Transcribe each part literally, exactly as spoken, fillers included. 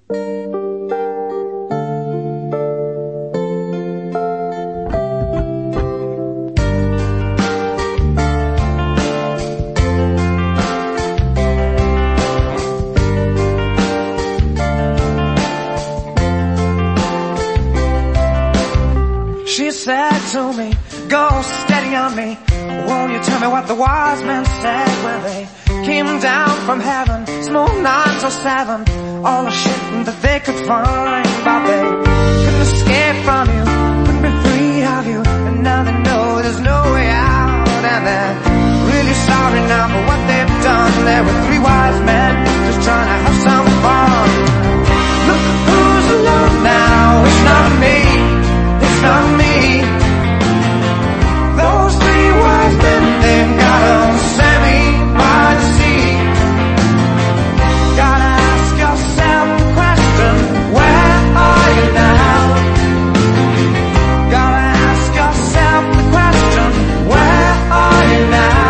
She said to me, go steady on me. Won't you tell me what the wise men said when they came down from heaven? Small nine till seven, all the shit that they could find. But they couldn't escape from you, couldn't be free of you. And now they know there's no way out. And they're really sorry now for what they've done. There were three wise men just trying to have some fun. Look who's alone now, it's not me. It's not me. Those three wise men, they've got on Sammy by the sea. Gotta ask yourself the question, where are you now? Gotta ask yourself the question, where are you now?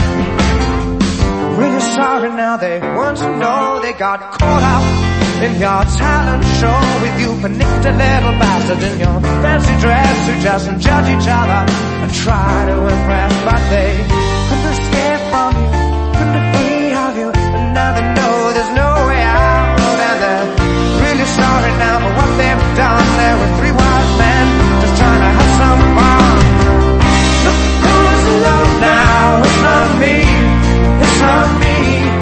Really sorry now, they want to know they got caught up in your talent show with you panicked a little bastard in your fancy dress who just judge each other and try to impress. But they couldn't escape from you, couldn't be free of you. And now they know there's no way out. And they're really sorry now for what they've done. There were three wise men just trying to have some fun. Look who's alone now, it's not me, it's not me.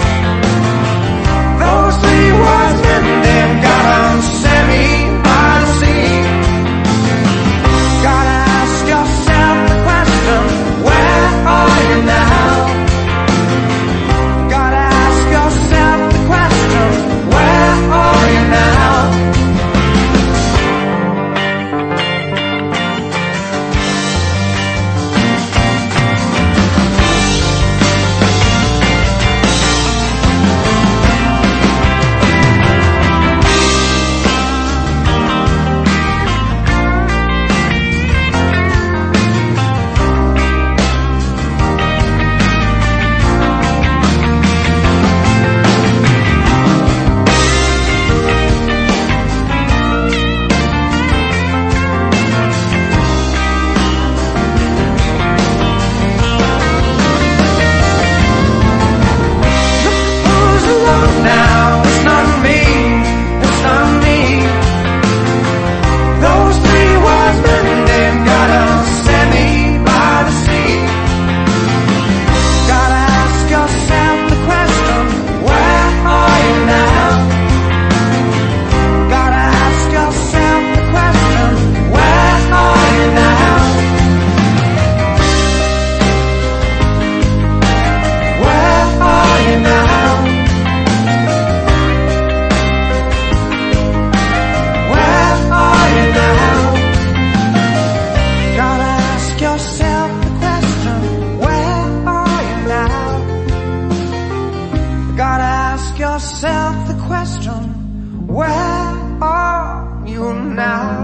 Those three wise men, they've got on Sammy by the sea. Gotta ask yourself the question, where are you now? Gotta ask yourself the question, where are you now? Now, it's not me, it's not me. Those three wise men, they've got on Sammy by the sea. Gotta ask yourself the question, where are you now? Gotta ask yourself the question, where are you now? Where are you now? Yourself the question, where are you now?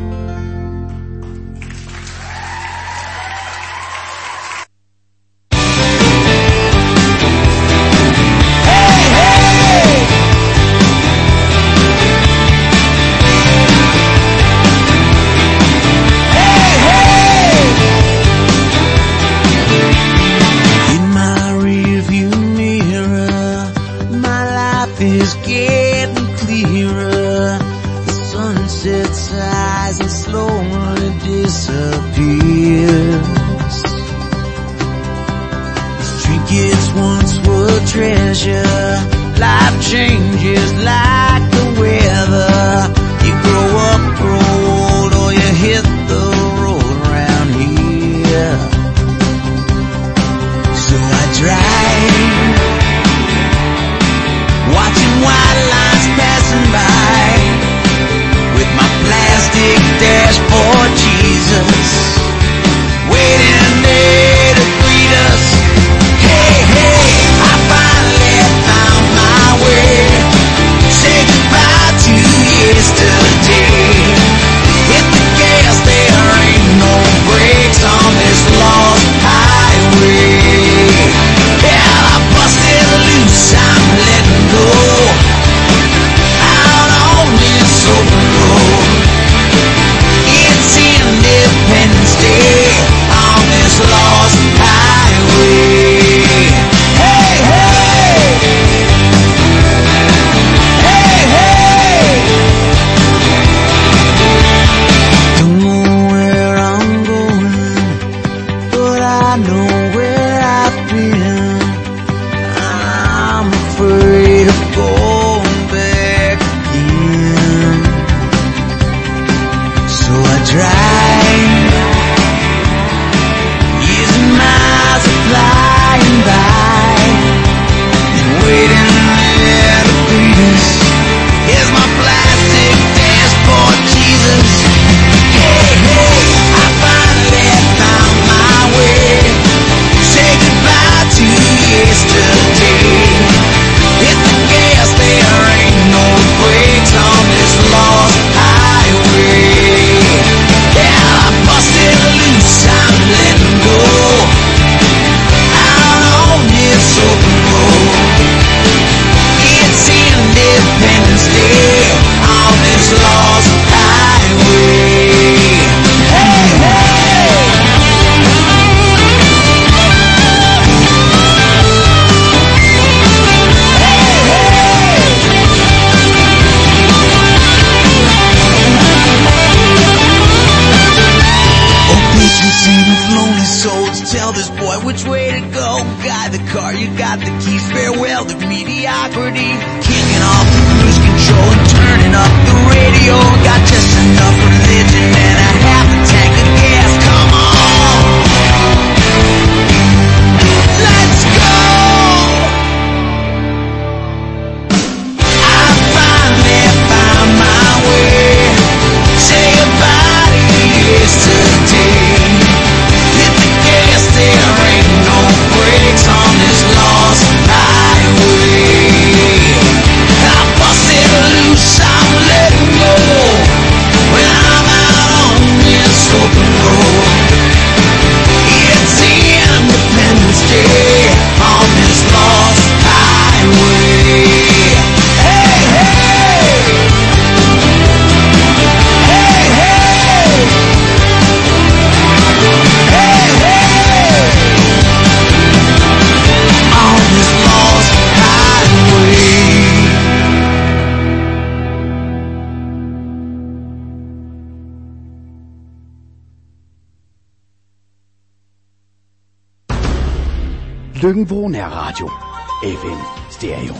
Is getting clearer. The sunset's eyes and slowly disappears. These trinkets once were treasure. Life changes like the weather. You grow up, grow old, or you hit the road around here. So I drive, watching white lines passing by, with my plastic dashboard Jesus waiting there to greet us. Hey, hey, I finally found my way. Say goodbye to yesterday. Hit the gas, there ain't no brakes on this lost highway. Yeah, I busted loose, I'm letting go out on Løkken-Vrå Nærradio. F M Stereo.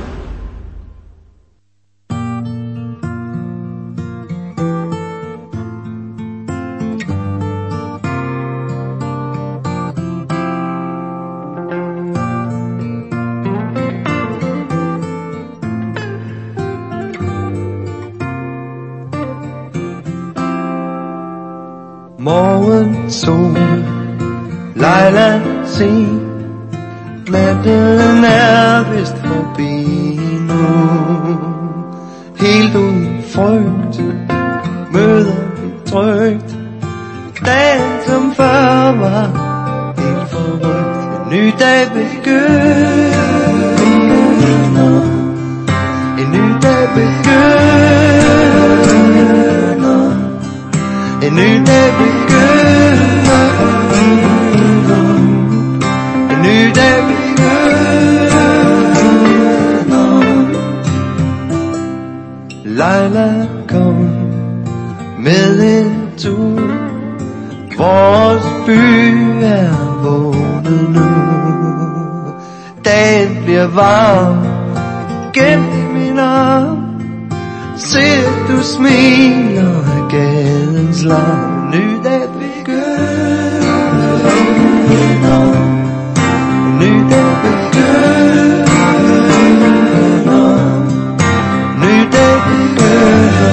Morgensol, Leila se, natten er vist forbi nu. Helt uden frygt møder vi trygt dagen som før var helt forrygt. En ny dag begynder, en ny dag begynder, en ny dag begynder, en ny dag begynder. Leila kom med en tur, vores by er vågnet nu. Dagen bliver varm gennem min arm, se du smiler af gadens larm. En ny dag begynder, en ny dag begynder, en ny dag begynder,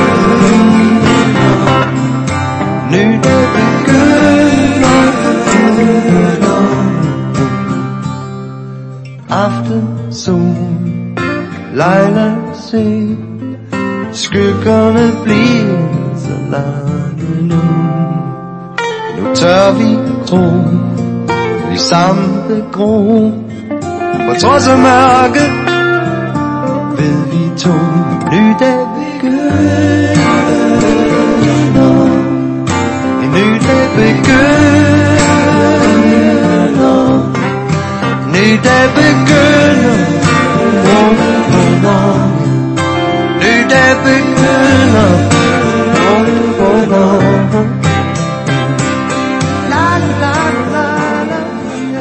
en ny dag begynder. Aftensol, Leila se, skyggerne bliver så lange nu. Nu tør vi gro, vi samle gro, på trods af mørket ved vi to. Ny dag begynder, en ny dag begynder, en ny dag begynder, oh, oh, oh. Ny dag begynder, oh, oh, oh. La la la la la.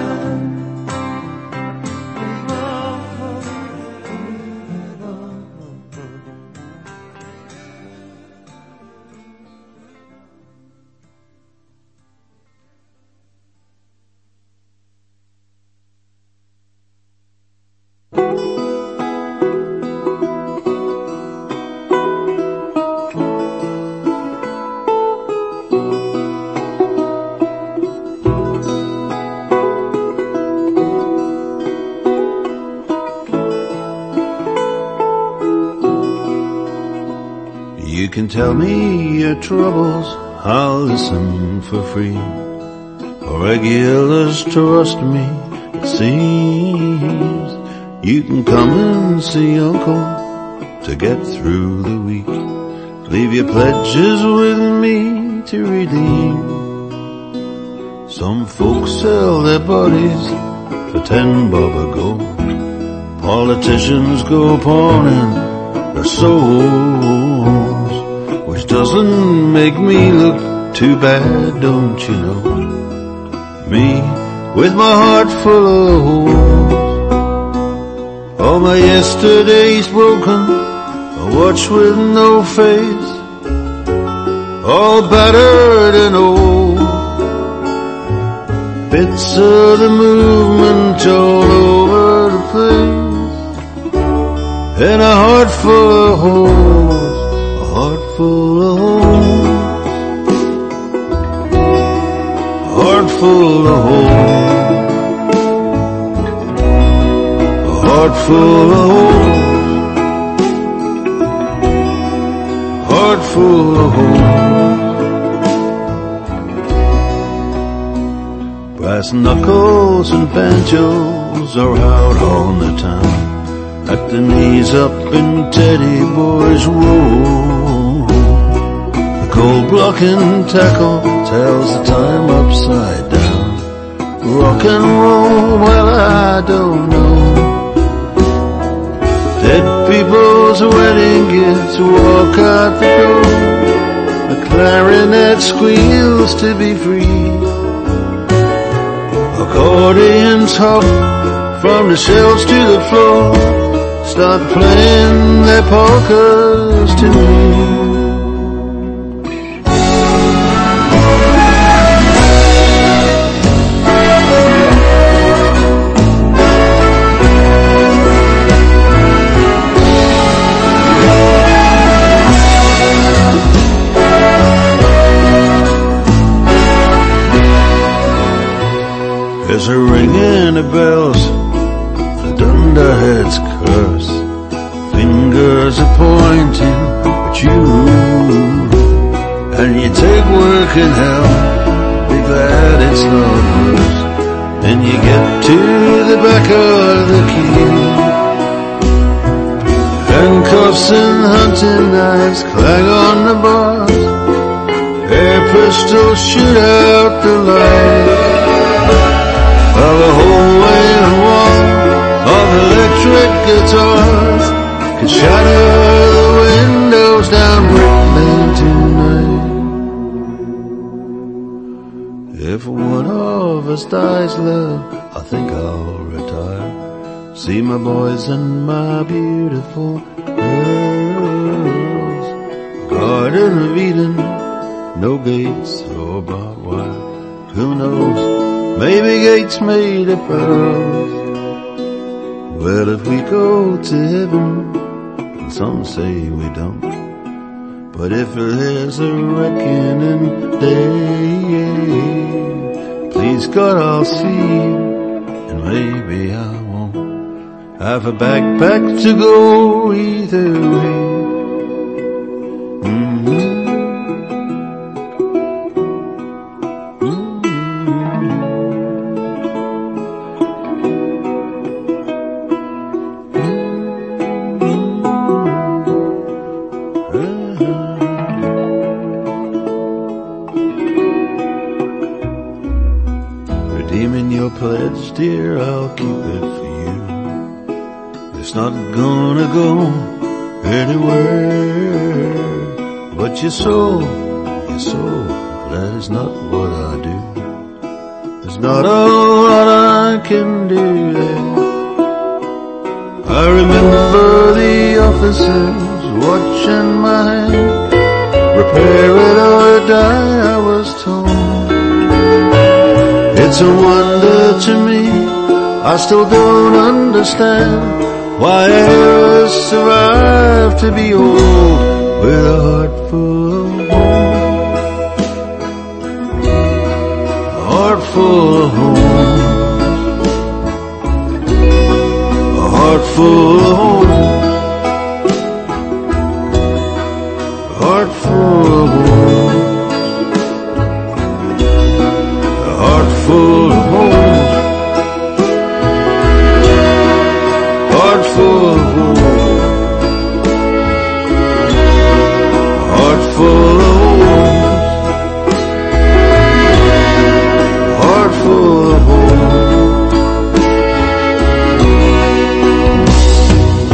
You can tell me your troubles, I'll listen for free. Regulars trust me, it seems. You can come and see Uncle to get through the week. Leave your pledges with me to redeem. Some folks sell their bodies for ten bob a go. Politicians go pawning their souls, which doesn't make me look too bad, don't you know? Me, with my heart full of holes, all my yesterdays broken, a watch with no face, all battered and old, bits of the movement all over the place, and a heart full of holes, a heart full of holes, a heart full of holes, a heart full of holes, heart full of holes. Brass knuckles and banjos are out on the town, at the knees up in Teddy Boy's row. The cold blocking tackle tells the time upside down. Rock and roll, well I don't know. Dead people's wedding gifts walk out the door. The clarinet squeals to be free. Accordion talk from the shelves to the floor, start playing their polkas to me. There's a ringing of bells, the dunderhead's curse, fingers are pointing at you, and you take work in hell, be glad it's not worse. Then you get to the back of the queue, handcuffs and hunting knives clang on the bars, air pistols shoot out the light. While the hallway and wall of electric guitars could shatter the windows down Brick Lane tonight. If one of us dies, love, I think I'll retire. See my boys and my beautiful girls. Garden of Eden, no gates or barbed wire. Who knows? Maybe gates made of pearls. Well, if we go to heaven, and some say we don't, but if there's a reckoning day, please God I'll see you, and maybe I won't have a backpack to go either way. Mm-hmm. Pledge, dear, I'll keep it for you. It's not gonna go anywhere. But your soul, your soul, that is not what I do. There's not a lot I can do there. I remember the officers watching my hand. Repair it or die, I was told. It's a wonder to me, I still don't understand why I ever survived to be old with a heart full of home. A heart full of home. A heart full of home. A heart full of home. Full of homes, heart full of homes, heart full of homes, heart full of homes.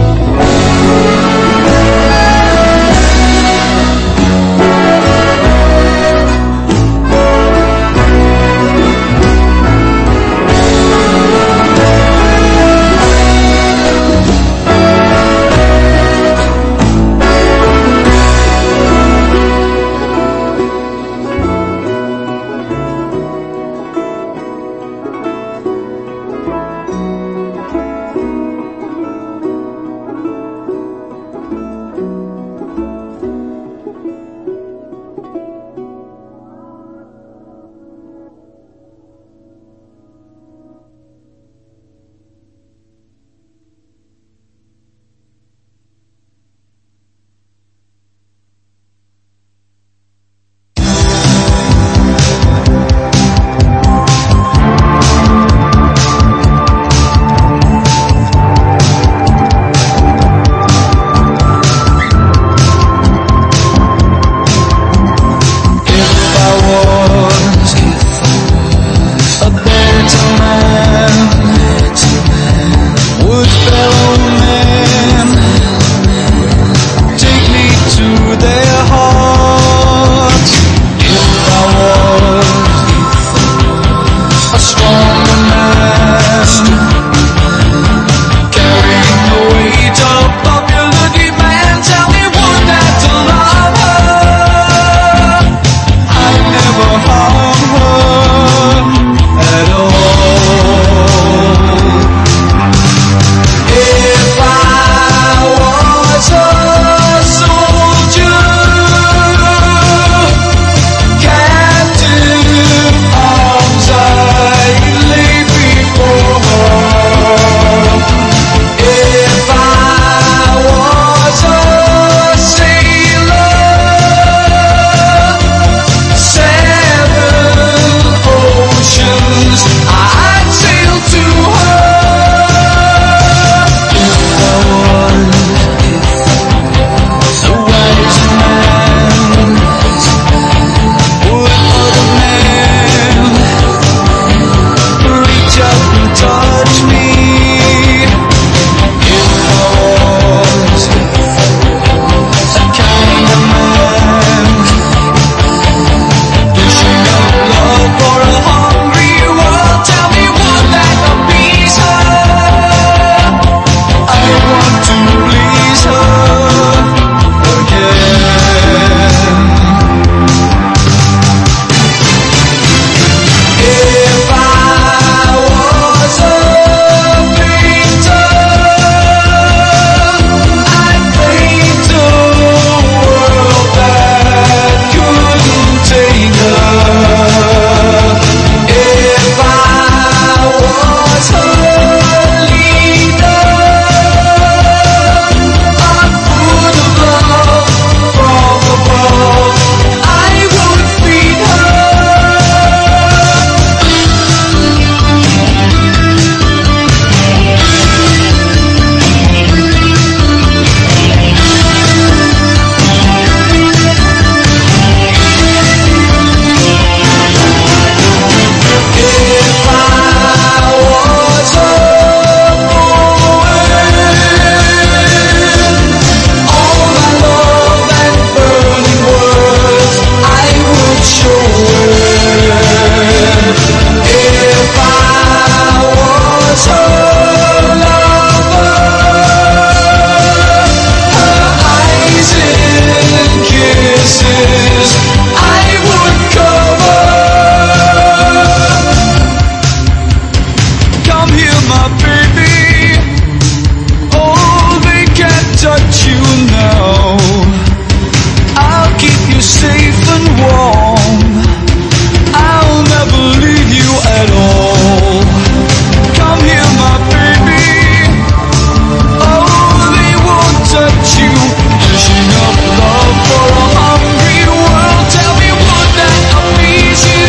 now. I'll keep you safe and warm. I'll never leave you at all. Come here, my baby. Oh, they won't touch you. Dishing up love for a hungry world. Tell me, would that appease you?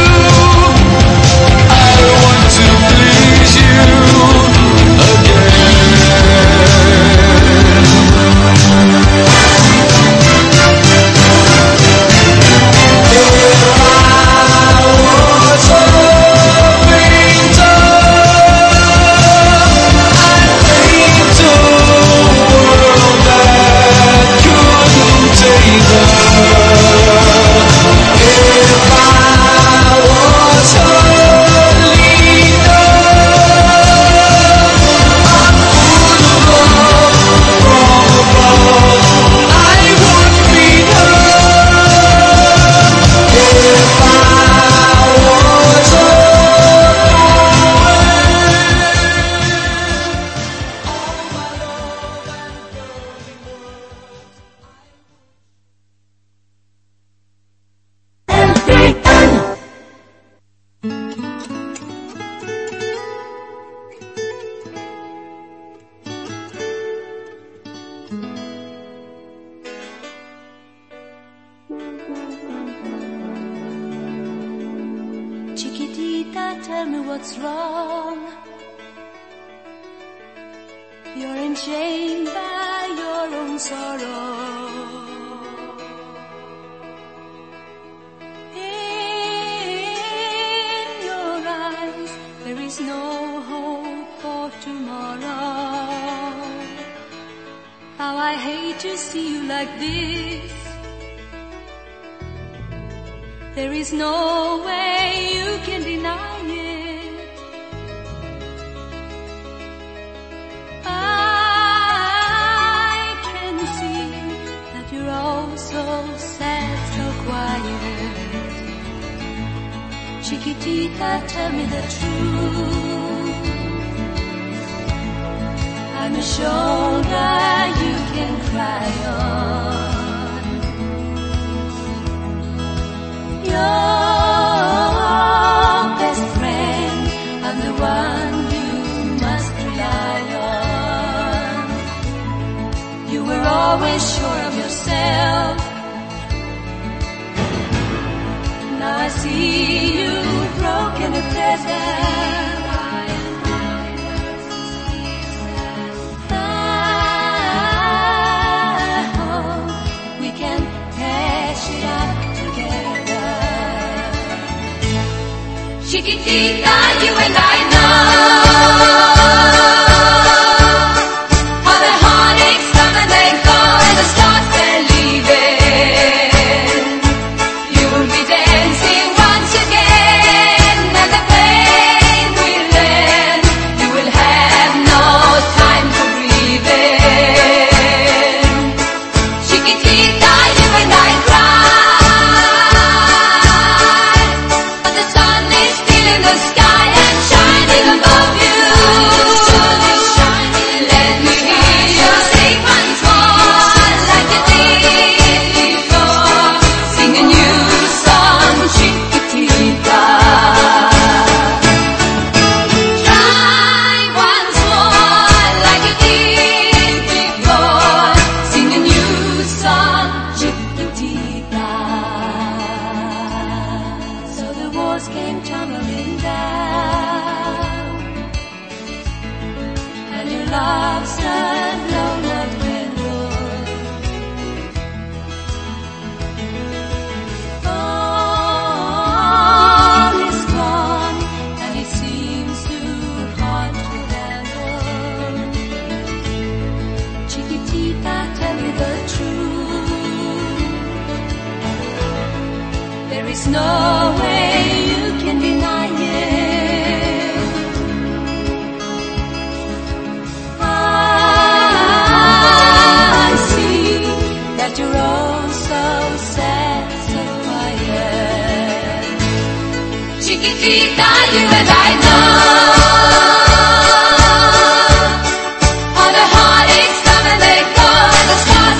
I want to please you again. Chiquitita, tell me what's wrong. You're enchained by your own sorrow. In your eyes, there is no hope for tomorrow. How I hate to see you like this. There is no way you can deny it. I can see that you're all so sad, so quiet. Chiquitita, tell me the truth. I'm a shoulder you can cry on. Your best friend, I'm the one you must rely on. You were always sure of yourself. Now I see you broken at present. I hope we can patch it up. Chiquitita, you and I know how the heartaches come and they go and the stars they're leaving. You will be dancing once again and the pain will end. You will have no time for breathing. Chiquitita, you and I cry. The sky and shining above you. Let me hear you sing once more like you did before. Sing a new song, Chiquitita. Try once more like you did before. Sing a new song, Chiquitita. So the walls came tumbling down, and your love's turned low, not window. All is gone, and it seems too hard to handle. Chiquitita, tell me the truth. There is no way you can deny it. I see that you're all so sad, so quiet. Chiquitita, you and I know how the heartaches come and they go and the stars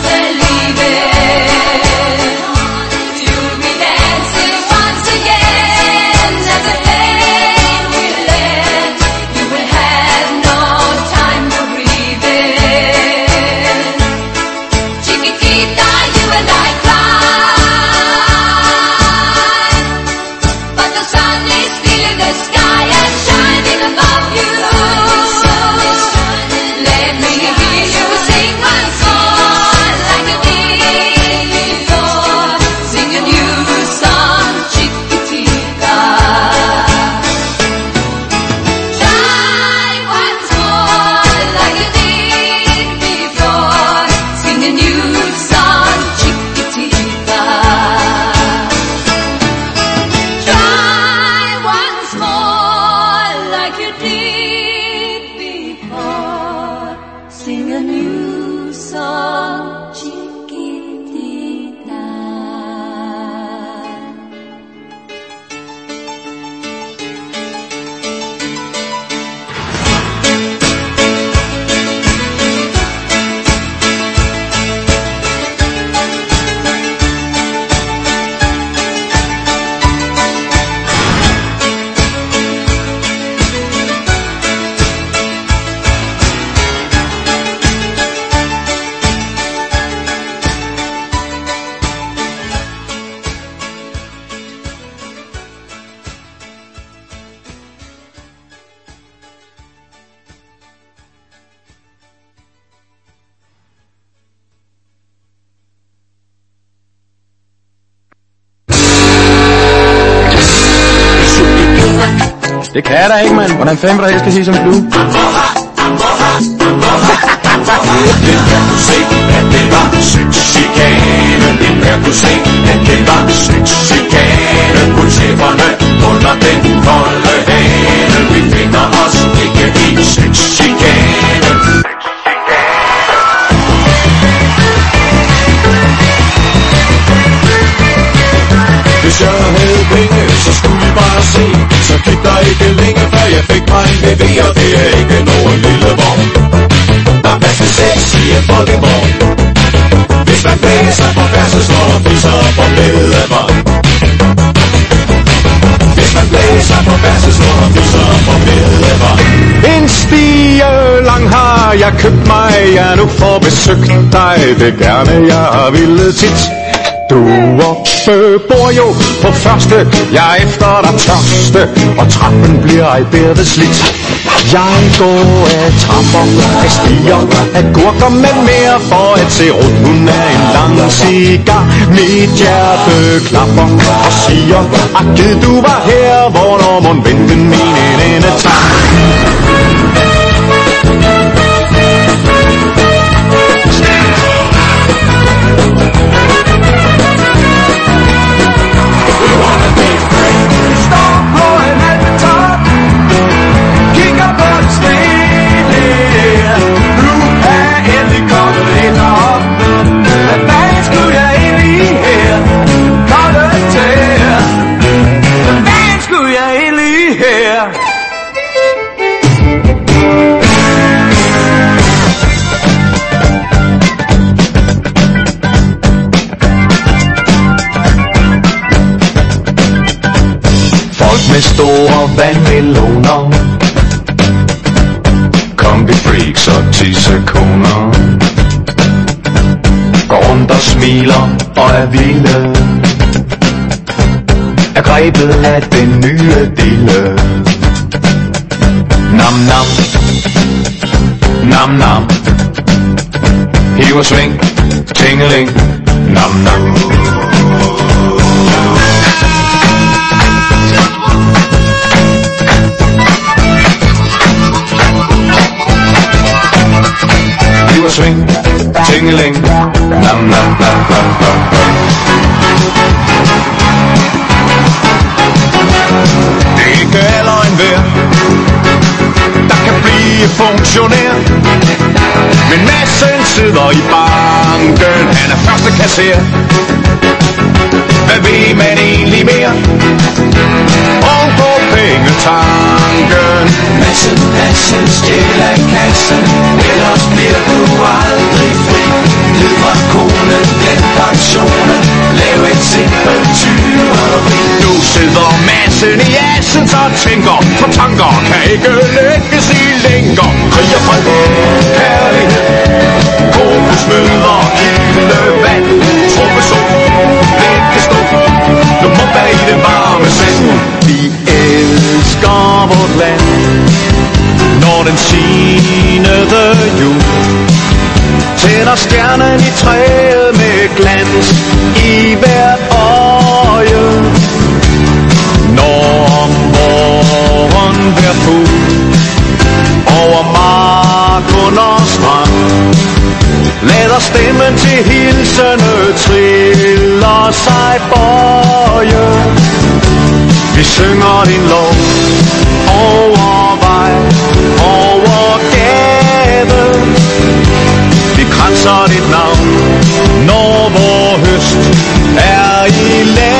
Det kan jeg da ikke, mand. Hvordan fanden vil du helst skal sige som flue? Det kan du se, at det var sexchikane. Det kan du se, at det var sexchikane. Kulcheferne under den kolde hane. Vi finder os ikke i sexchikane. Hvis jeg havde penge, så skulle vi bare se. Så gik der ikke længe, før jeg fik mig en B V. Og det er ikke nogen lille vogn. Der er plads til sex i en folkevogn. Hvis man blæser på færdselsloven, fiser på medlemmer. Hvis man blæser på færdselsloven, fiser på medlemmer. En stige lang har jeg købt mig, jeg nu får besøgt dig. Det gerne jeg ville tit. Du oppe bor jo på første, jeg er efter dig tørste, og trappen bliver ej bedre slidt. Jeg går af trapper, af stiger, af gurker med mere, for at se rundt. Hun er en lang cigar, mit hjerte klapper og siger, akket du var her, hvornår må vente min ende tager. Med store vandmeloner, kombi-freaks og tissekoner, går rundt og smiler og er vilde, er grebet af den nye dille. Nam nam, nam nam, hiv og sving, tingeling, nam nam. Swing, tingeling, nam nam nam nam nam. Det er ikke aller en vær, der kan blive funktionær. Men Madsen sidder i banken, han er første kasser. Hvad vil man egentlig mere? Og på pengetanken. Madsen, Madsen, stjæl af kassen, ellers bliver du aldrig fri. Ned fra konen, glem pensionen, lav et simpelt tyveri. Nu sidder Madsen i Assens og tænker, for tanker kan ikke lægges i længere. Kriger fra kærlighed, kokosmøder, kildevand, trommesol, blækkestå, nummer i det varme sand. Vi elsker vort land, når den tiende jul tænder stjernen i træet med glans i hvert øje. Når om morgen hver fugl over mark under strand lader stemmen til hilsene triller sig bøje. Vi synger din lov over vej, over gade. Vi kranser dit navn, når vor høst er i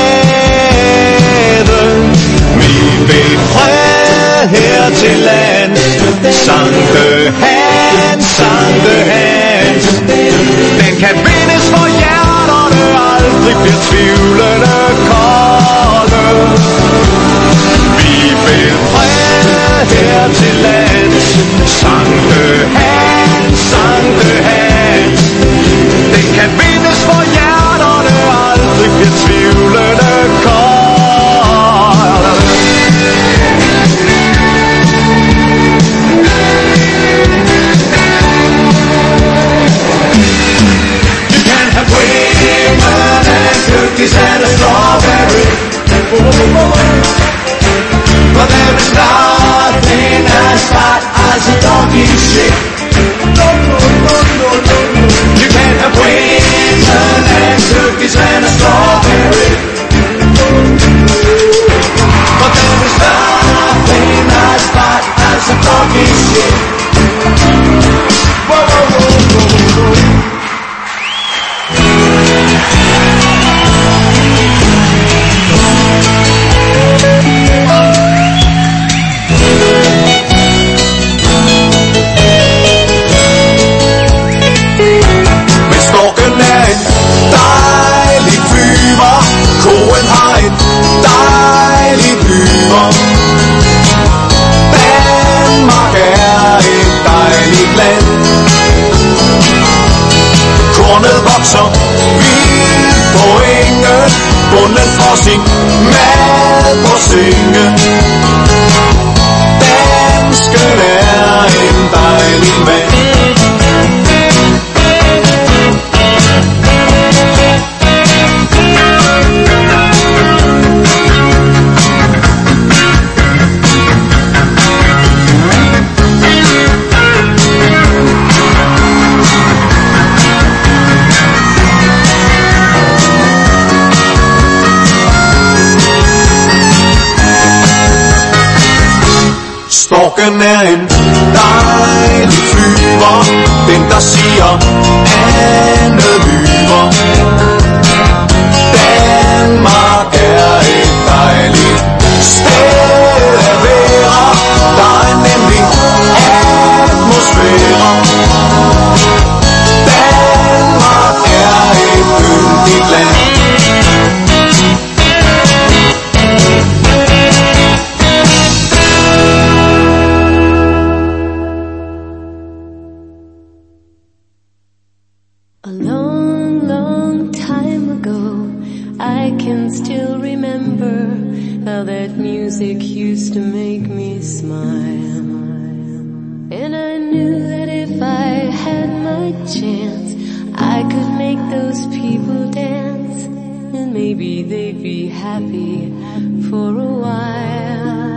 lade. Vi vil fred her til land, Sankte Hans, Sankte Hans. Den kan vindes for hjerterne, aldrig bliver tvivlende kolde. Vi vil fred her til land, Sankte Hans, Sankte Hans. Den kan vindes for hjerterne, aldrig bliver tvivlende så vidt på enge, bunden for sin mad på sengen. Dansken er en dejlig mand. Storken er en dejlig flyver, den der siger Anne Lyver. Danmark er et dejligt sted at være, der er nemlig atmosfære. Danmark er et yndigt land. Music used to make me smile, and I knew that if I had my chance, I could make those people dance, and maybe they'd be happy for a while.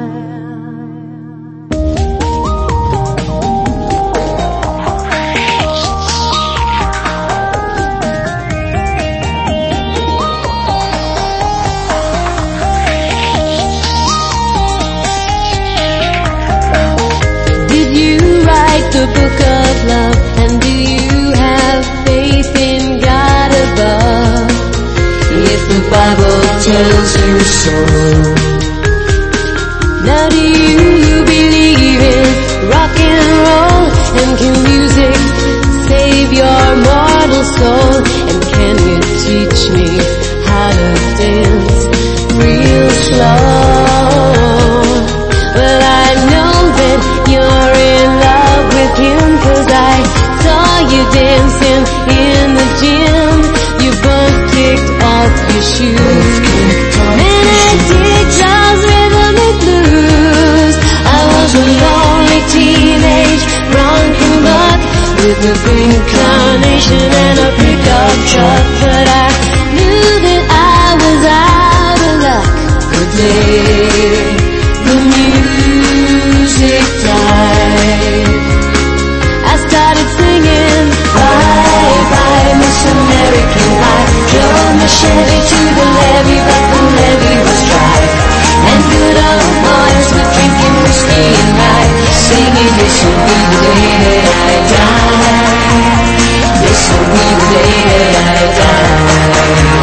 The book of love, and do you have faith in God above? If the Bible tells you so. Now do you believe in rock and roll? And can music save your mortal soul? And can you teach me how to dance real slow? Well, I know that you're in love with him, 'cause I saw you dancing in the gym. You both kicked off your shoes, and I did Charles rhythm and blues. I was a lonely teenage bronco buck with a green carnation and a pickup truck, but I knew that I was out of luck the day the music died. I started singing bye bye Miss American Life. Drove my Chevy to the levee, but the levee was dry, and good old boys were drinking whiskey and rye, singing this will be the day that I die. This will be the day that I die.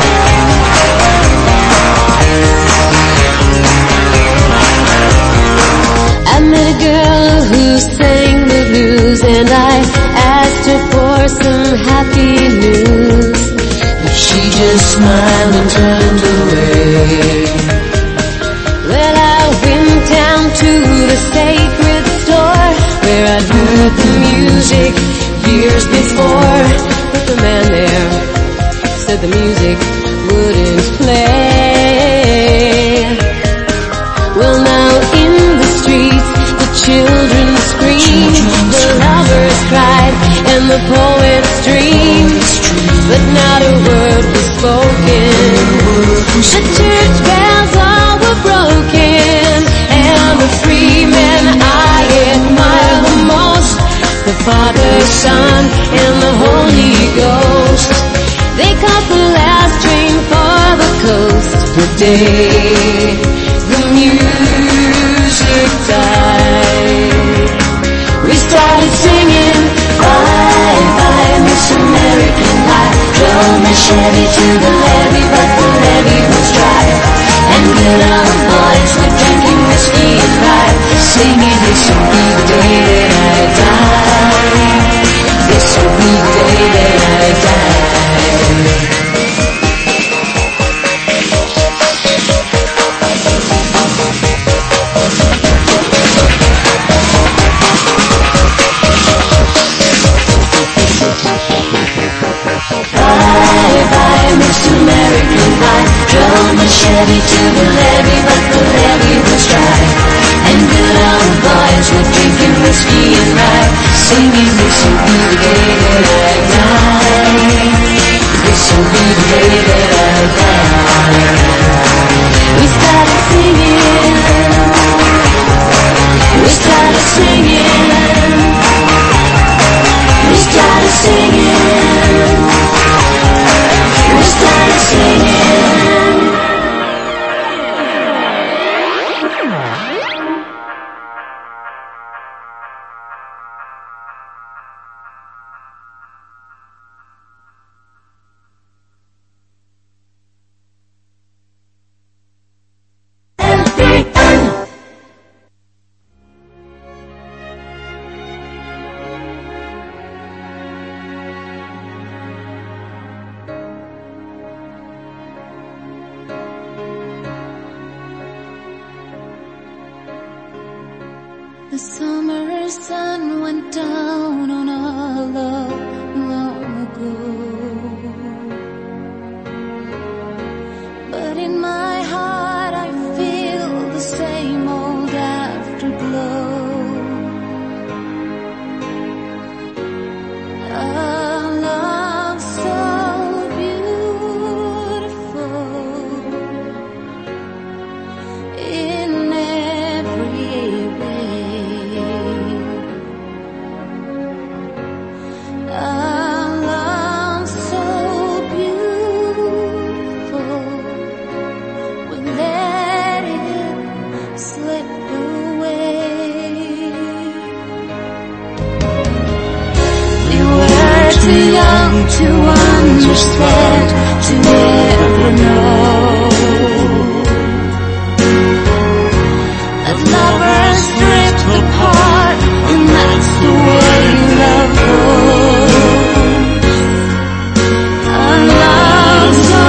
I met a girl who sang the blues, and I asked her for some happy news, but she just smiled and turned away. Well, I went down to the sacred store where I'd heard the music years before, but the man there said the music wouldn't play. Well, now in the streets the children screamed, the lovers cried, and the poets dreamed, but not a word was spoken. The church bells all were broken, and the free men I admire the most, the Father, Son, and the Holy Ghost. They caught the last train for the coast the day the music died. We started singing bye bye Miss American Life. Drove my Chevy to the levee, but the levee was dry, and good old boys were drinking whiskey and rye, singing this will be the day that I die. This will be the day that I die. Chevy to the levee, but the levee was dry. And good old boys were drinking whiskey and rye, singing, this'll be the day that I die. This'll be the day that I die. We started singing. We started singing. We started singing. We started singing. The summer sun went down on our love long ago, but in my heart I feel the same old afterglow. A love so beautiful in every way. Too young to understand, to ever know that lovers drift apart, and that's the way love goes. A love so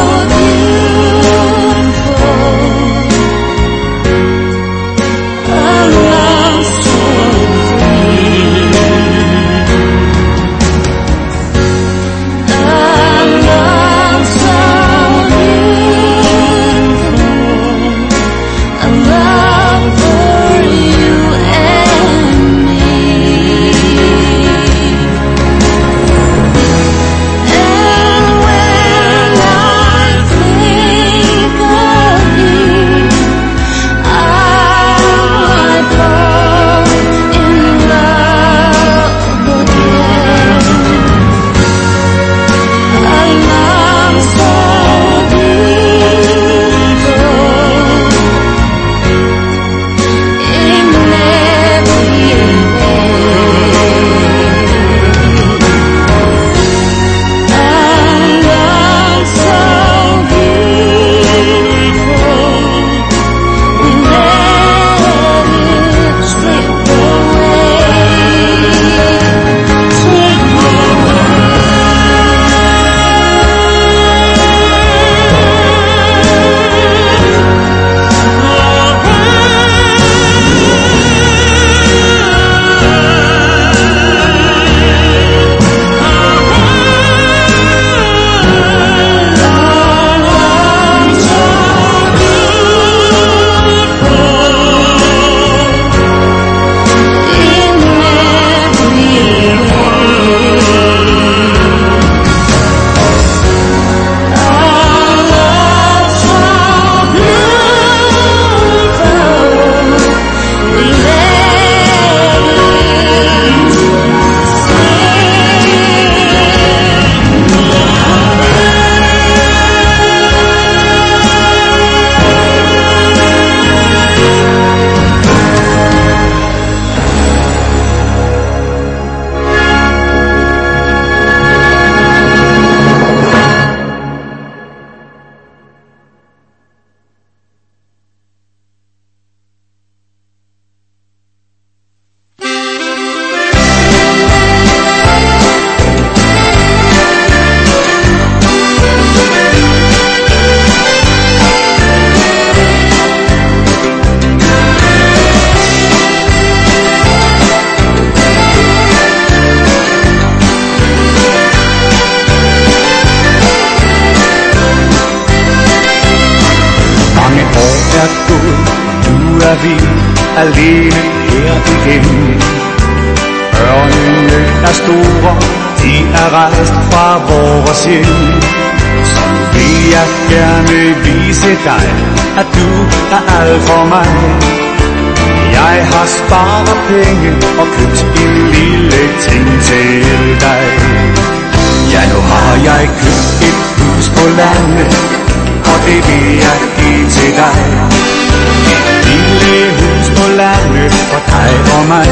beautiful, a love so love so beautiful. vi alene her igen. Ørnene er store, de er rejst fra vores hjem. Så vil jeg gerne vise dig, at du er alt for mig. Jeg har sparet penge og købt en lille ting til dig. Ja, nu har jeg købt et hus på landet, og det vil jeg give til dig. Et lille hus på landet for dig og mig.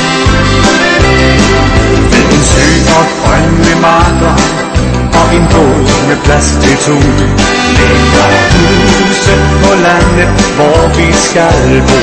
Med en sø og grønne marker og en båd med plads til to. Lækker huset på landet, hvor vi skal bo.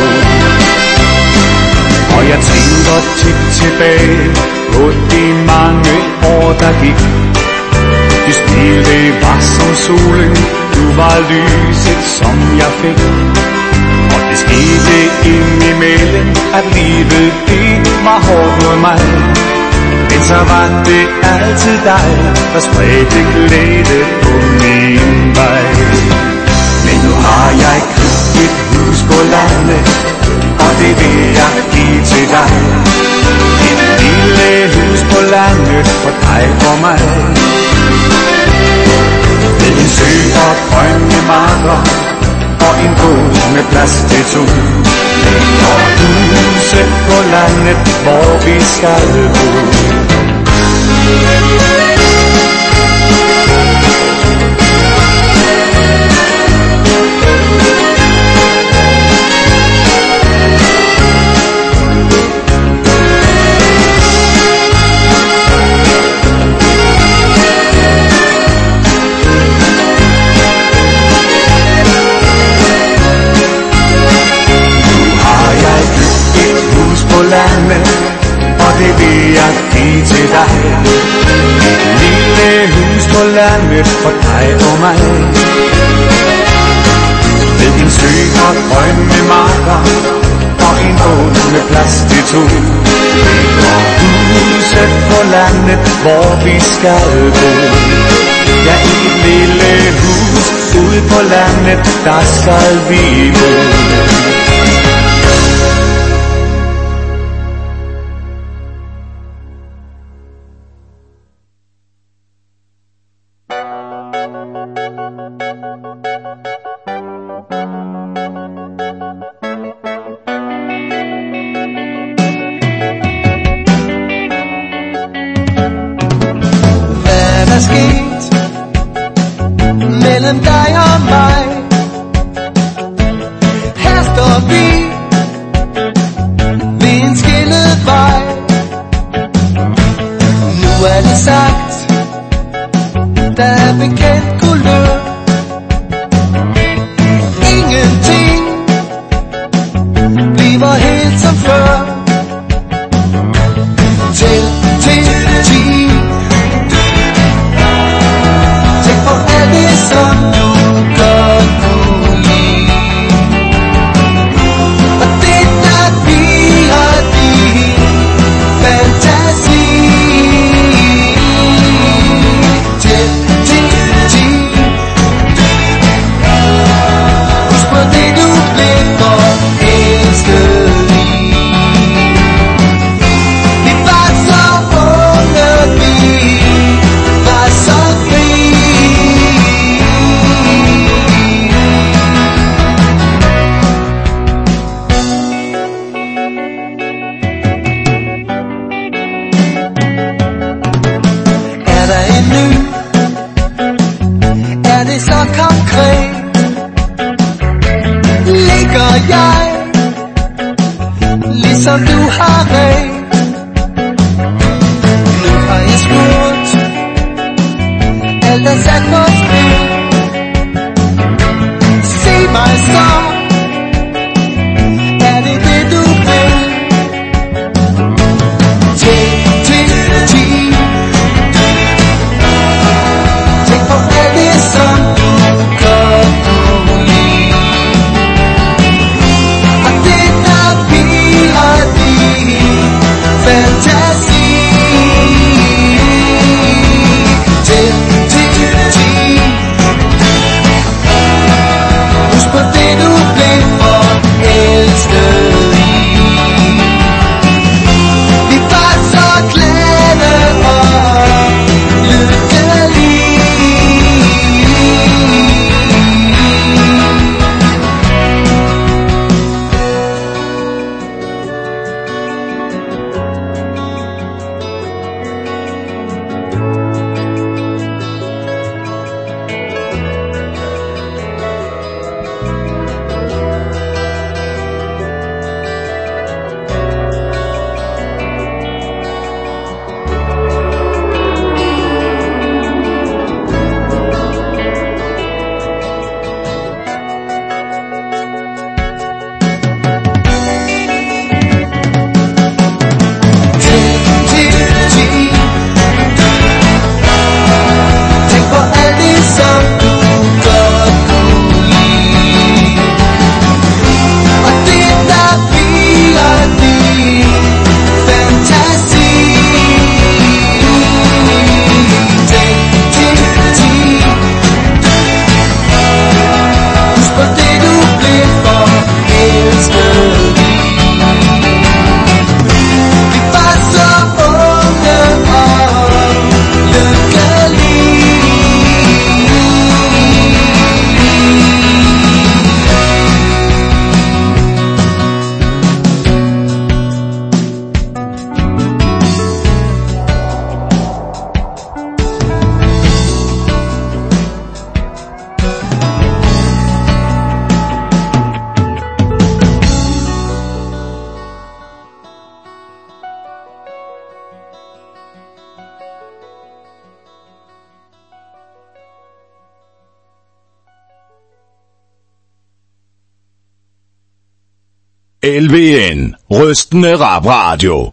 Og jeg tænker tit tilbage på de mange år, der gik. Du smilte var som solen, du var lyset, som jeg fik. Og det skete indimellem, at livet det var hårdt mod mig. Men så var det altid dig, der spredte glæde på min vej. Men nu har jeg købt et hus på landet, og det vil jeg give til dig. Et lille hus på landet for dig og mig. Med en sø og grønne marker og en båd med plads til to. Og huset på landet, hvor vi skal bo. Og det vil jeg give til dig. Et lille hus på landet for dig og mig. Med en sø og grønne marker og en båd med plads til to. Og huset på landet, hvor vi skal bo. Ja, i et lille hus ude på landet, der skal vi bo. er sket mellem dig og mig. Her står vi ved en skillet vej. Nu er det sagt, der er bekendt kulør. Ingenting bliver helt som før. Tæl til ti. Tænk på alt det, som du godt kunne lide. Og det, der bliver din fantasi. Tæl til ti. Husk på det, du blev forelsket i. Vi var så unge, vi var så fri. Er der en ny? Er det så konkret? Ligger jeg ligesom du har ret? Nu har jeg spurgt, alt er sat på spil. Se mig så, er det det du vil? Tæl til ti. Tænk på alt det, som du godt kunne lide. Og det, der bliver din fantasi. Tæl til ti. Husk på det, du L V N, Rystende Rap Radio.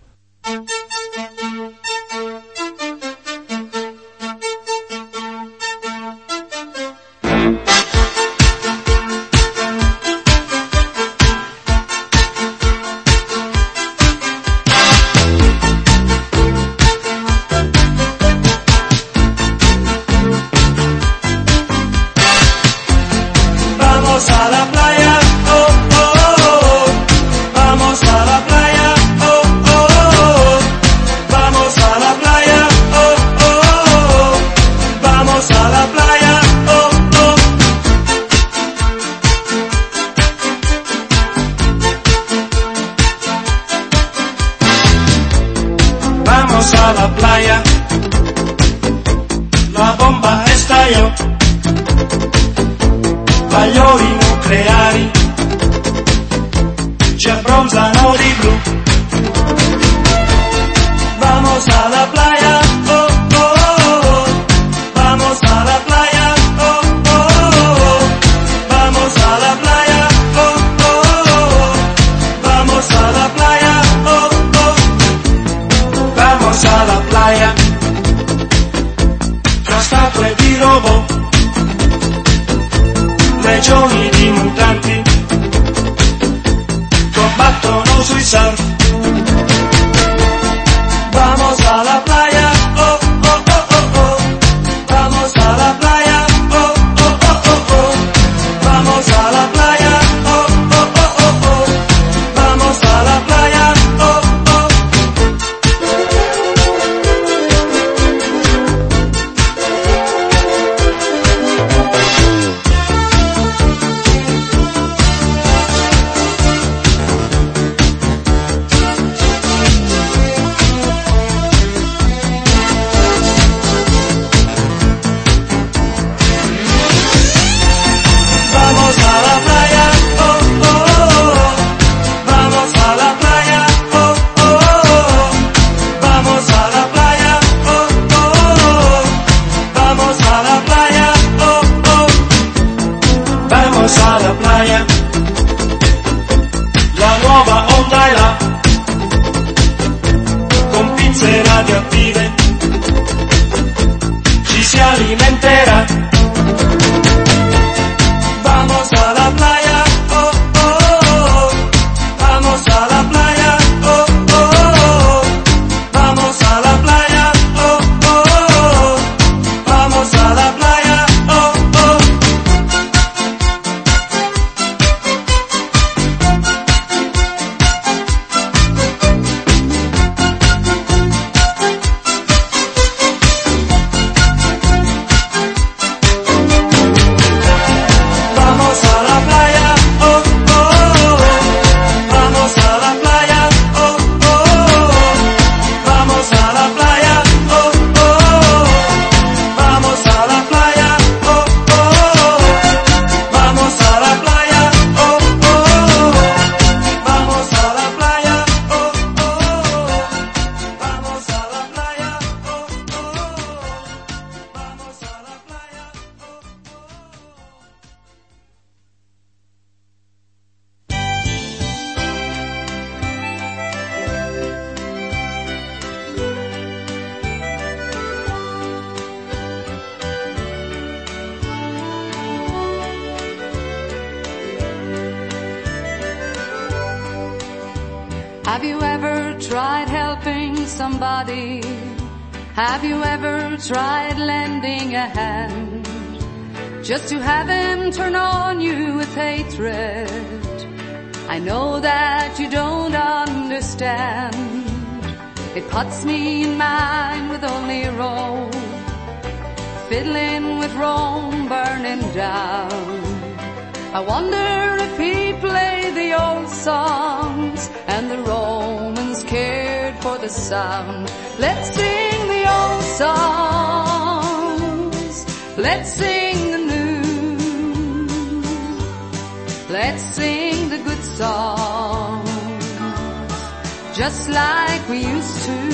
Have you ever tried helping somebody? Have you ever tried lending a hand? Just to have him turn on you with hatred. I know that you don't understand. It puts me in mind with only Rome, fiddling with Rome burning down. I wonder if he played the old songs and the Romans cared for the sound. Let's sing the old songs, let's sing the new, let's sing the good songs, just like we used to.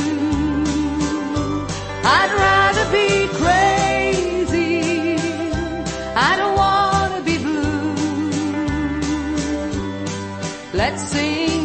I'd rather be crazy, I don't wanna be blue. Let's sing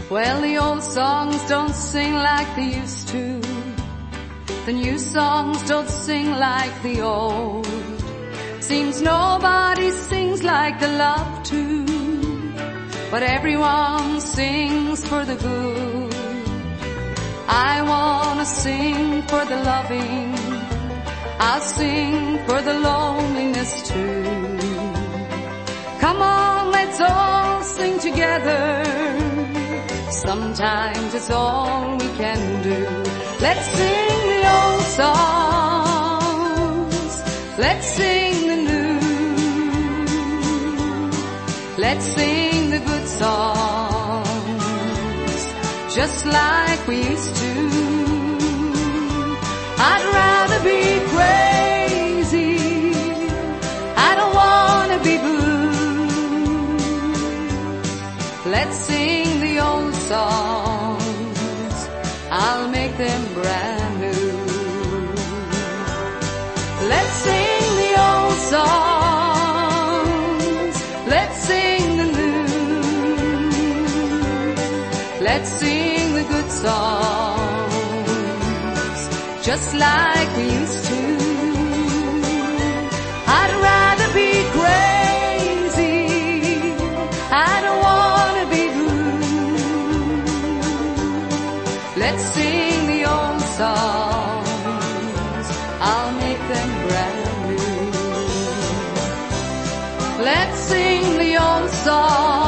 Well, the old songs don't sing like they used to. The new songs don't sing like the old. Seems nobody sings like they love to, but everyone sings for the good. I wanna sing for the loving, I'll sing for the loneliness too. Come on, let's all sing together. Sometimes it's all we can do. Let's sing the old songs, let's sing the new. Let's sing the good songs, just like we used to. I'd rather be crazy, I don't wanna be blue. Let's sing the old songs, I'll make them brand new. Let's sing the old songs, let's sing the new. Let's sing the good songs, just like we used to. I'd rather be crazy, I don't wanna be blue. Let's sing the old songs, I'll make them brand new. Let's sing the old songs,